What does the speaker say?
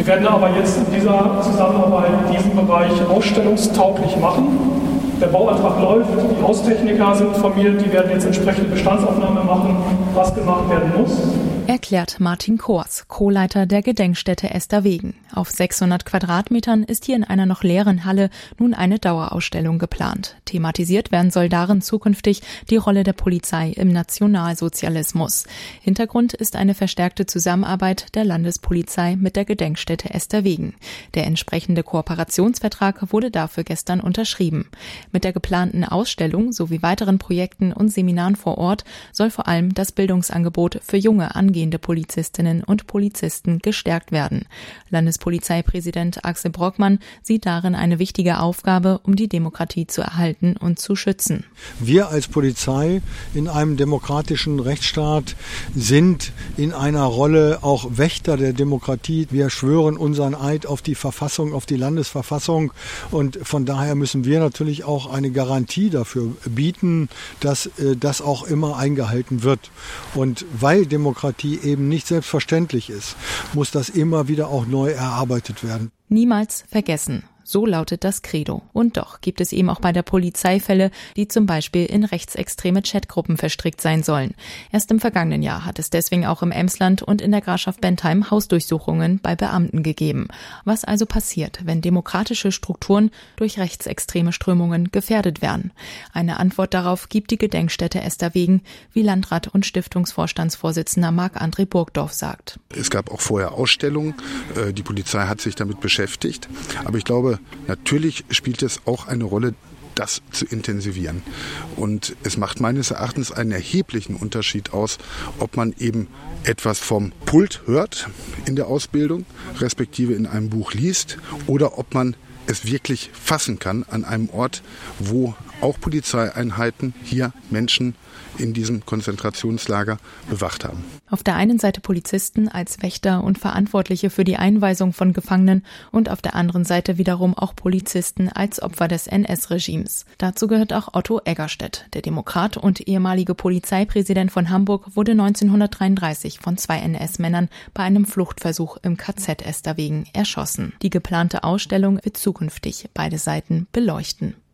Wir werden aber jetzt in dieser Zusammenarbeit diesen Bereich ausstellungstauglich machen. Der Bauantrag läuft, die Haustechniker sind informiert, die werden jetzt entsprechende Bestandsaufnahme machen, was gemacht werden muss. Erklärt Martin Kors, Co-Leiter der Gedenkstätte Esterwegen. Auf 600 Quadratmetern ist hier in einer noch leeren Halle nun eine Dauerausstellung geplant. Thematisiert werden soll darin zukünftig die Rolle der Polizei im Nationalsozialismus. Hintergrund ist eine verstärkte Zusammenarbeit der Landespolizei mit der Gedenkstätte Esterwegen. Der entsprechende Kooperationsvertrag wurde dafür gestern unterschrieben. Mit der geplanten Ausstellung sowie weiteren Projekten und Seminaren vor Ort soll vor allem das Bildungsangebot für junge angehende Polizistinnen und Polizisten gestärkt werden. Landespolizeipräsident Axel Brockmann sieht darin eine wichtige Aufgabe, um die Demokratie zu erhalten und zu schützen. Wir als Polizei in einem demokratischen Rechtsstaat sind in einer Rolle auch Wächter der Demokratie. Wir schwören unseren Eid auf die Verfassung, auf die Landesverfassung, und von daher müssen wir natürlich auch eine Garantie dafür bieten, dass das auch immer eingehalten wird. Und weil Demokratie eben nicht selbstverständlich ist, muss das immer wieder auch neu erarbeitet werden. Niemals vergessen. So lautet das Credo. Und doch gibt es eben auch bei der Polizei Fälle, die zum Beispiel in rechtsextreme Chatgruppen verstrickt sein sollen. Erst im vergangenen Jahr hat es deswegen auch im Emsland und in der Grafschaft Bentheim Hausdurchsuchungen bei Beamten gegeben. Was also passiert, wenn demokratische Strukturen durch rechtsextreme Strömungen gefährdet werden? Eine Antwort darauf gibt die Gedenkstätte Esterwegen, wie Landrat und Stiftungsvorstandsvorsitzender Marc-André Burgdorf sagt. Es gab auch vorher Ausstellungen, die Polizei hat sich damit beschäftigt, aber ich glaube, natürlich spielt es auch eine Rolle, das zu intensivieren. Und es macht meines Erachtens einen erheblichen Unterschied aus, ob man eben etwas vom Pult hört in der Ausbildung, respektive in einem Buch liest, oder ob man es wirklich fassen kann an einem Ort, wo auch Polizeieinheiten hier Menschen in diesem Konzentrationslager bewacht haben. Auf der einen Seite Polizisten als Wächter und Verantwortliche für die Einweisung von Gefangenen und auf der anderen Seite wiederum auch Polizisten als Opfer des NS-Regimes. Dazu gehört auch Otto Eggerstedt. Der Demokrat und ehemalige Polizeipräsident von Hamburg wurde 1933 von 2 NS-Männern bei einem Fluchtversuch im KZ Esterwegen erschossen. Die geplante Ausstellung wird zukünftig beide Seiten beleuchten.